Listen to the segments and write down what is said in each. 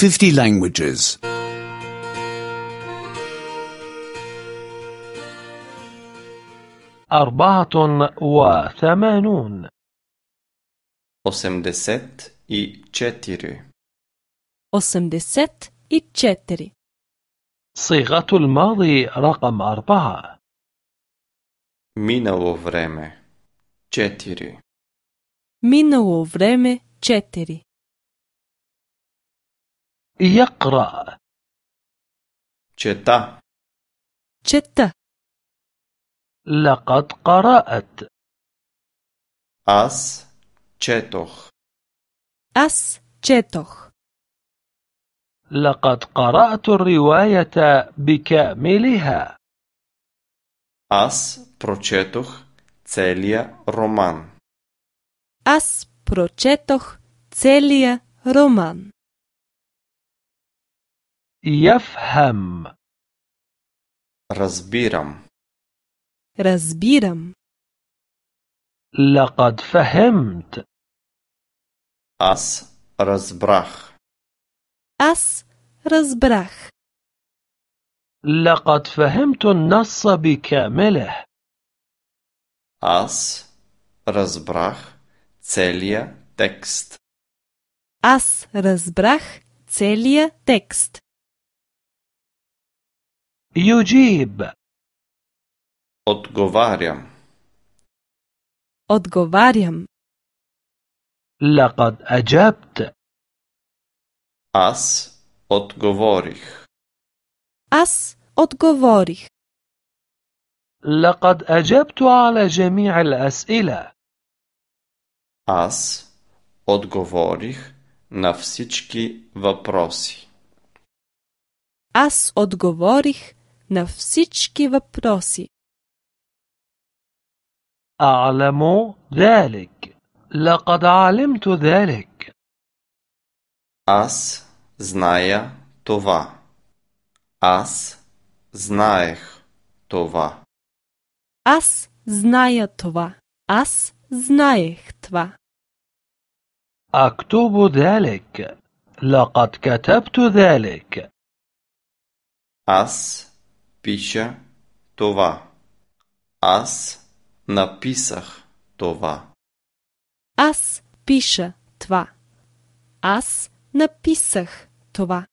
50 languages. 84 84 84 صيغة الماضي رقم 4 Minalo vreme 4 Minulo vreme 4 يقرأ Četa Četa لقد قرأت As četoh As četoh لقد قرأت الرواية بكاملها As pročetoh celija roman As pročetoh celija roman يفهم Razbiram Razbiram لقد فهمت As razbrah As razbrah لقد فهمت النص بكامله As razbrah celija tekst As razbrah celija tekst يجيب Odgovarjam Odgovarjam لقد أجبت As odgovorih As odgovorih لقد أجبت على جميع الأسئلة As odgovorih na всички въпроси As odgovorih na всички въпроси أعلم ذلك لقد علمت ذلك Аз зная това. Аз знаех това. Аз зная това. Аз знаех това. أكتب ذلك لقد كتبت ذلك Аз пиша това. Аз написах това. Аз пиша това. Аз написах това.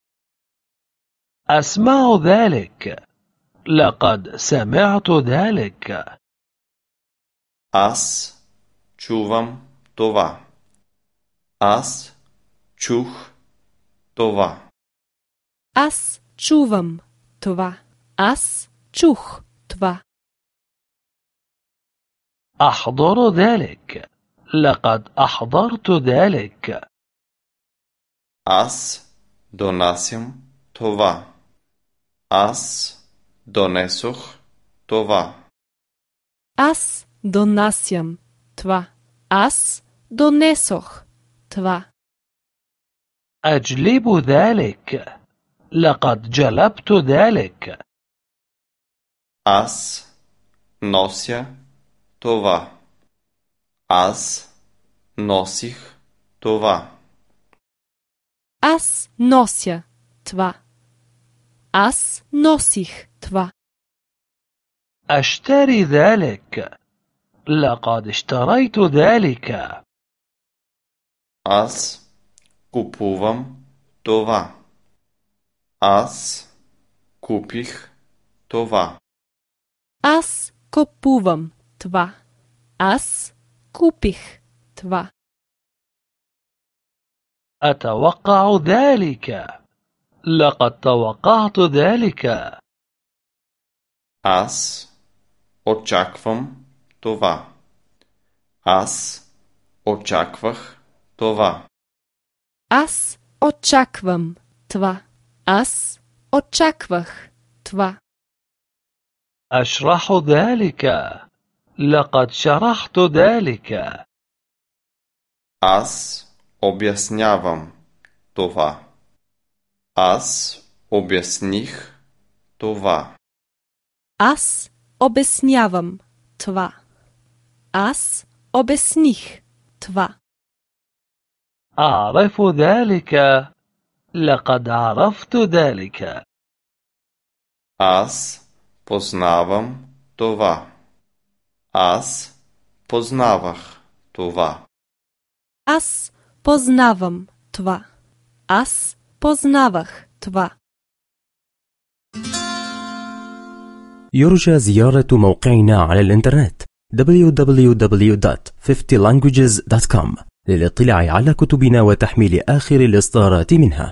أسمع ذلك لقد سمعت ذلك Аз чувам това. Аз чух това. Аз чувам това. Аз чух това. أحضر ذلك لقد أحضرت ذلك Аз донасям това. Аз донесох това. Аз донасям това. Аз донесох това. أجلب ذلك لقد جلبت ذلك Аз нося това. Аз носих това. Аз нося това. Аз носих това. أشتري ذلك لقد اشتريت ذلك Аз купувам това. Аз купих това. Аз купувам това. Аз купих това. أتوقع ذلك لقد توقعت ذلك Аз очаквам това. Аз очаквах това. Аз очаквам това. Аз очаквах това. أشرح ذلك لقد شرحت ذلك Аз обяснявам това. Аз обясних това. Аз обяснявам това. Аз обясних това. أعرف ذلك لقد عرفت ذلك. Аз познавам това. Аз познавах това. Аз познавам това. Аз познавах това. يرجى زيارة موقعنا على الإنترنت www.50languages.com للاطلاع على كتبنا وتحميل آخر الإصدارات منها.